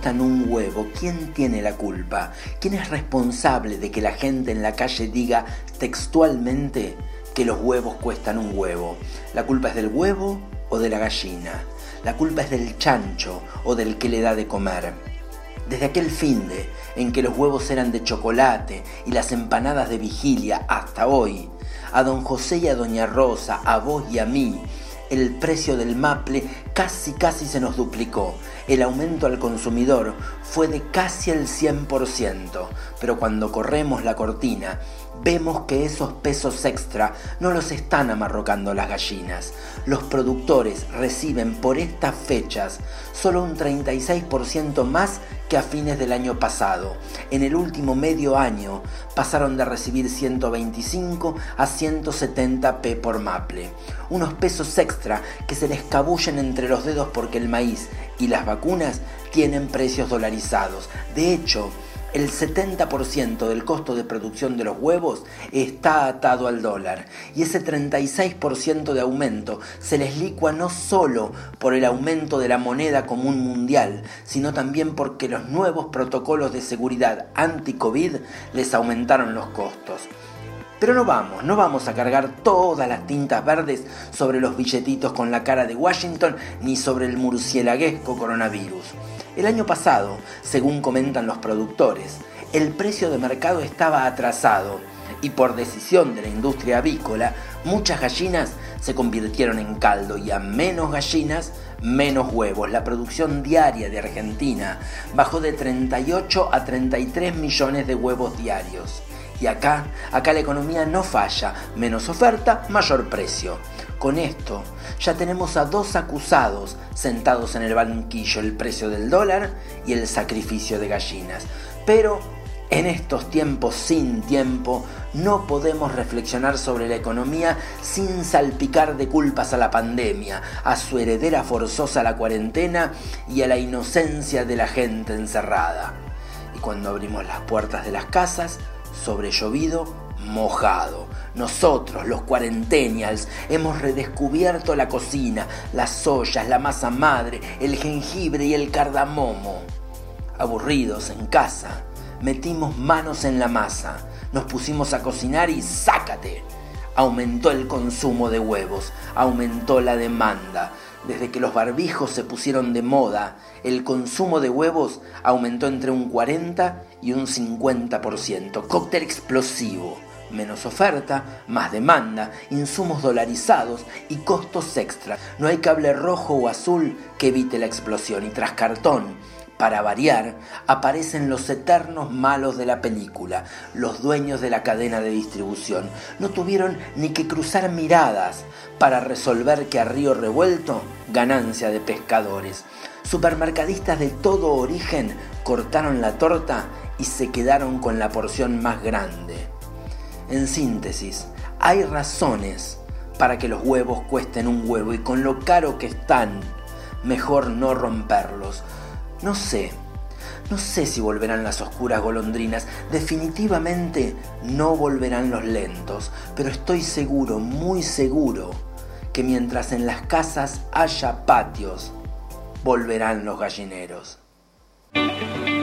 cuestan un huevo, ¿quién tiene la culpa? ¿Quién es responsable de que la gente en la calle diga textualmente que los huevos cuestan un huevo? ¿La culpa es del huevo o de la gallina? ¿La culpa es del chancho o del que le da de comer? Desde aquel finde en que los huevos eran de chocolate y las empanadas de vigilia hasta hoy, a don José y a doña Rosa, a vos y a mí, el precio del maple casi se nos duplicó. El aumento al consumidor fue de casi el 100%, pero cuando corremos la cortina, vemos que esos pesos extra no los están amarrocando las gallinas. Los productores reciben por estas fechas solo un 36% más que a fines del año pasado. En el último medio año pasaron de recibir 125 a 170 p por maple. Unos pesos extra que se les escabullen entre los dedos porque el maíz y las vacunas tienen precios dolarizados. De hecho, el 70% del costo de producción de los huevos está atado al dólar y ese 36% de aumento se les licua no solo por el aumento de la moneda común mundial, sino también porque los nuevos protocolos de seguridad anti-COVID les aumentaron los costos. Pero no vamos a cargar todas las tintas verdes sobre los billetitos con la cara de Washington ni sobre el murcielaguesco coronavirus. El año pasado, según comentan los productores, el precio de mercado estaba atrasado y por decisión de la industria avícola, muchas gallinas se convirtieron en caldo y a menos gallinas, menos huevos. La producción diaria de Argentina bajó de 38 a 33 millones de huevos diarios. Y acá la economía no falla, menos oferta, mayor precio. Con esto ya tenemos a dos acusados sentados en el banquillo, el precio del dólar y el sacrificio de gallinas. Pero en estos tiempos sin tiempo no podemos reflexionar sobre la economía sin salpicar de culpas a la pandemia, a su heredera forzosa la cuarentena y a la inocencia de la gente encerrada. Y cuando abrimos las puertas de las casas, sobre llovido, mojado. Nosotros, los cuarentenials, hemos redescubierto la cocina, las ollas, la masa madre, el jengibre y el cardamomo. Aburridos en casa, metimos manos en la masa, nos pusimos a cocinar y ¡sácate! Aumentó el consumo de huevos, aumentó la demanda. Desde que los barbijos se pusieron de moda, el consumo de huevos aumentó entre un 40 y un 50%. Cóctel explosivo. Menos oferta, más demanda, insumos dolarizados y costos extra. No hay cable rojo o azul que evite la explosión. Y tras cartón, para variar, aparecen los eternos malos de la película, los dueños de la cadena de distribución. No tuvieron ni que cruzar miradas para resolver que a río revuelto, ganancia de pescadores. Supermercadistas de todo origen cortaron la torta y se quedaron con la porción más grande. En síntesis, hay razones para que los huevos cuesten un huevo y con lo caro que están, mejor no romperlos. No sé si volverán las oscuras golondrinas, definitivamente no volverán los lentos, pero estoy seguro, muy seguro, que mientras en las casas haya patios, volverán los gallineros.